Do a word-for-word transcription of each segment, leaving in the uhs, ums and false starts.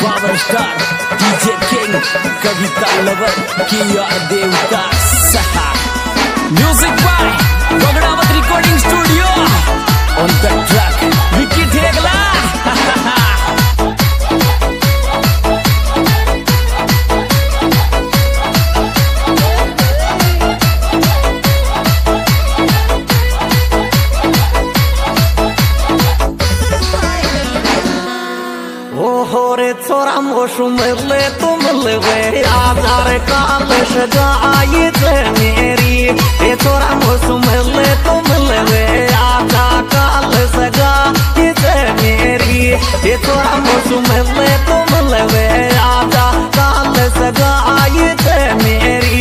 Power star DJ king Kavita lover किया देवता सहा music by Bagdawat recording studio on the track Vicky Thegla होरे छोरा मोशुम ले तुम ले वे आजार काल सजाई ते मेरी ये छोरा मोशुम ले तुम ले वे आजार काल सजाई ते मेरी ये छोरा मोशुम ले तुम ले वे आजार काल सजाई ते मेरी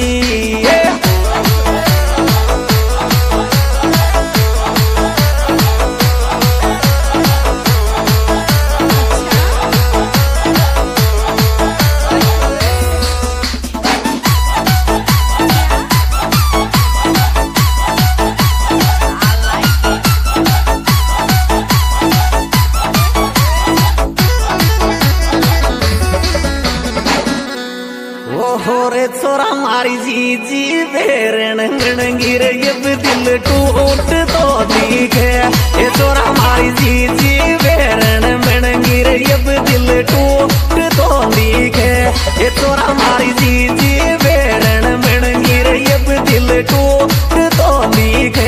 होरे छोरा मारी जी जी बेरण गिर यब दिल टूट तो दिखे ये छोरा मारी जी जी बेरण गिर यब दिल टूट तो दिखे ये छोरा मारी जी जी बेरण गिर यब दिल टूट तो दिखे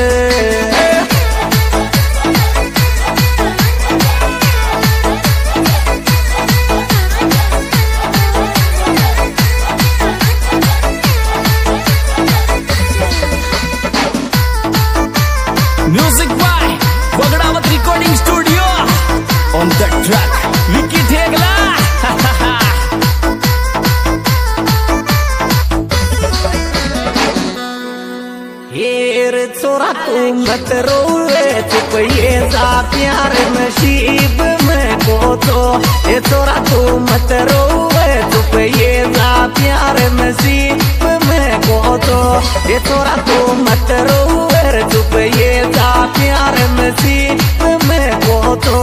music by Bagdawat recording studio on the track Vicky Thegla हेर छोरा तू मत रोए चुप ये जा प्यार नसीब में को तो ये छोरा तू मत रोए चुप ये जा प्यार नसीब में को तो ये छोरा तू मत रोए चुप ये जा प्यार नसीब में को तो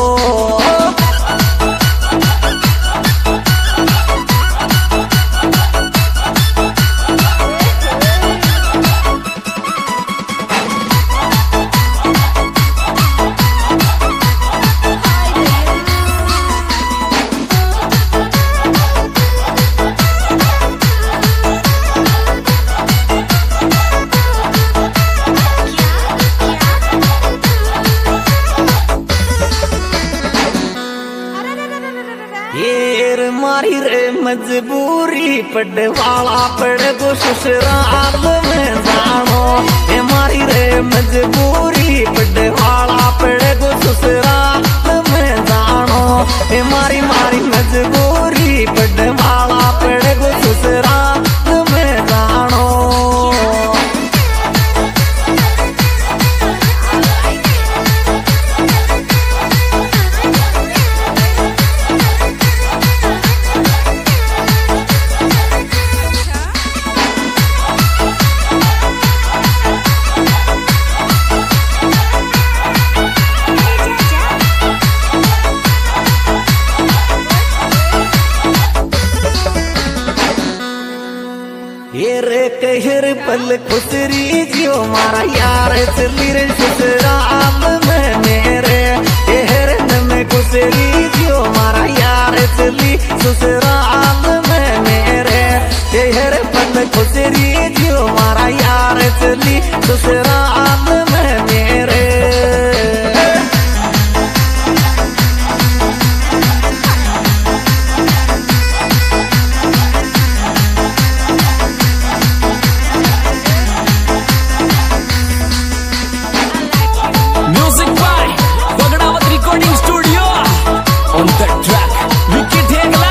येर मारी रे मजबूरी पड़ वाला पड़ गो ससुराल में जानो ये मारी रे मजबूरी पड़ वाला पड़ गो ससुराल में जानो ये मारी मारी मजबूरी पड़ वाला पड़ गो ससुराल में जानो येरे कहर पल खुसरी जियो मारा यार चली रे ससुराल में मेरे कहर में खुसरी जियो मारा यार चली ससुराल में मेरे कहर पल खुसरी जियो मारा यार चली ससुराल में मेरे music by Bagdawat recording studio on the track Vicky Thegla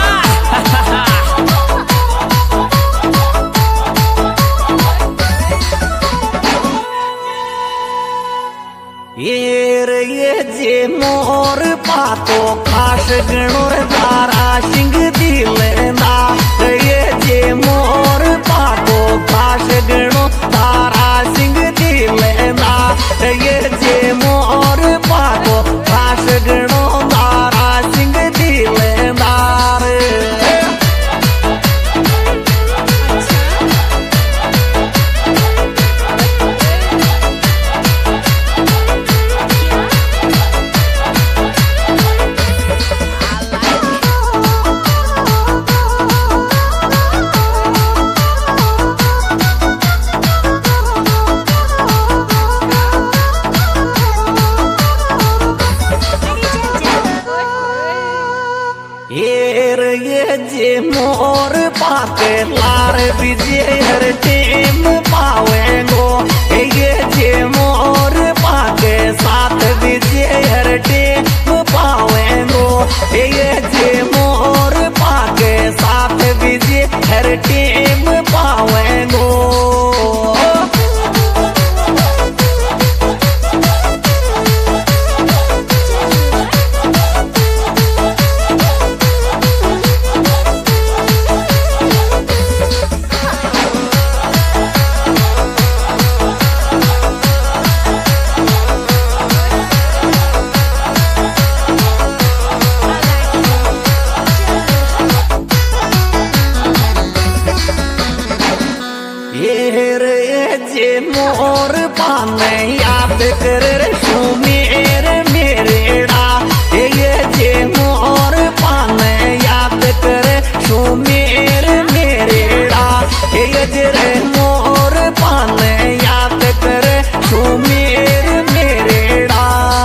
येर ये जे मोर पातो खास गणोर दारा सिंह दिलेना ये जे मोर पातो खास गणो दारा सिंह दिलेना ये जे मोर पातो खास गणो दारा सिंह दिलेना जे मोर पाके लार बीजे हर टेम पावेंगो ये जे मोर पाके साथ बीजे हर टेम पावेंगो ये जे मोर पाके साथ बीजे हर टेम पावेंगो जे मोर पाने याद कर शू मेरे मेरेड़ा ये जे मोर पाने याद कर शू मेरे मेरेड़ा ये जे मोर पाने याद कर शू मेरे मेरेड़ा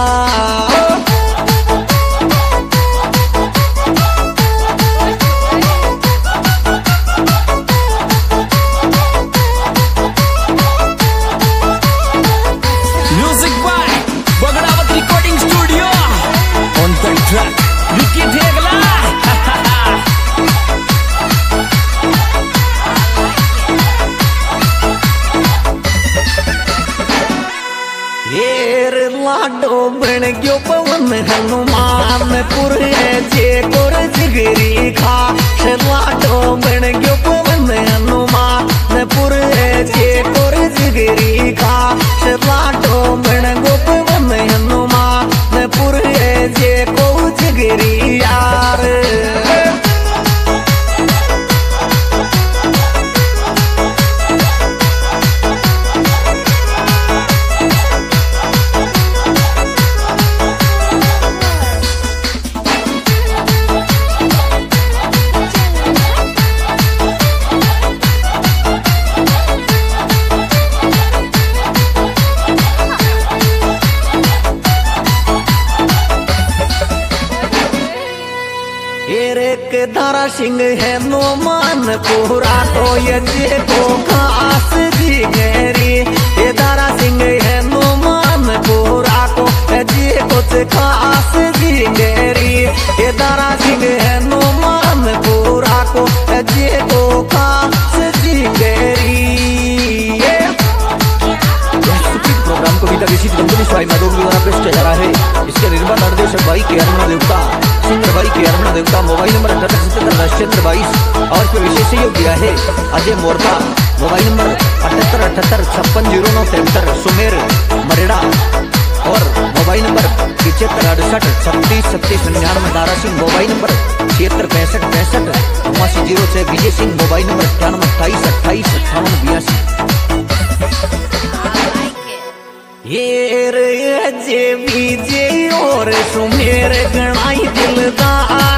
विकी ठेगला येर लाडो बन गयो पवन हनुमान पुर जे कोर जिगरी खा लाडो बन गयो पवन हनुमान पुर जे कोर जिगरी खा लाडो बन गयो पवन हनुमान पुर जे को जिगरी यार एक धारा सिंह है नो मान पूरा तो ये जे को खास जी गहरी ये धारा सिंह है नो मान पूरा को जे को खास जी गहरी ये धारा सिंह है नो मान पूरा को जे को खास जी गहरी प्रोग्राम को गीता किसी कंपनी स्वाई मैडोग द्वारा पेश किया जा रहा है। इसके निर्माण निर्देशक भाई के अरमणा देवता सिंगर भाई के अरमणा देवता मोबाइल नंबर अठहत्तर सत्तर राष्ट्र बाईस और इसमें विशेष सहयोग दिया है अजय मोरता मोबाइल नंबर अठहत्तर अठहत्तर छप्पन जीरो नौ तिहत्तर सुमेर मरेड़ा और मोबाइल नंबर पिछहत्तर अड़सठ छत्तीस छत्तीस निन्यानवे दारा सिंह मोबाइल नंबर छिहत्तर पैंसठ पैंसठ उन्यासी जीरो छह विजय सिंह मोबाइल नंबर अट्ठानवे अट्ठाईस अट्ठाईस अट्ठावन बयासी ये रे जे बीजे और सुमेर गणाई दिलदार